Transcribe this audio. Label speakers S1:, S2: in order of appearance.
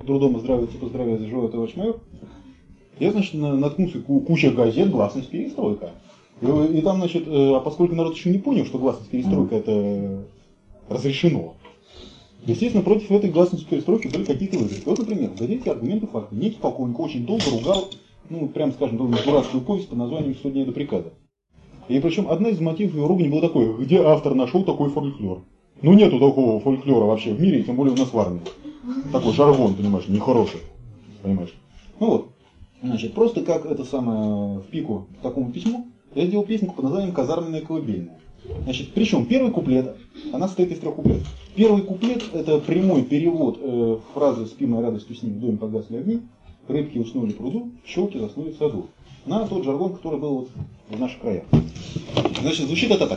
S1: трудом и здравия, типа здравия заживет товарищ майор, я, значит, наткнулся куча газет, гласность перестройка. И там, значит, а поскольку народ еще не понял, что гласность перестройка это разрешено, естественно, против этой гласности перестройки были какие-то вызовы. Вот, например, в газете «Аргументы факты» некий полковник очень долго ругал, ну, прям скажем, дурацкую повесть под названием «100 дней до приказа». И причем одна из мотивов его ругани была такой: где автор нашел такой фольклор? Ну нету такого фольклора вообще в мире, тем более у нас в армии. Такой жаргон, понимаешь, нехороший. Понимаешь? Ну вот, значит, просто как это самое в пику такому письму, я сделал песенку под названием «Казарменная колыбельная». Значит, причем первый куплет, она состоит из 3 куплетов. Первый куплет это прямой перевод фразы «Спи моей радостью с ним, в доме погасли огни», «Рыбки уснули в пруду, пчелки заснули в саду». На тот жаргон, который был вот в наших краях. Значит, звучит это так.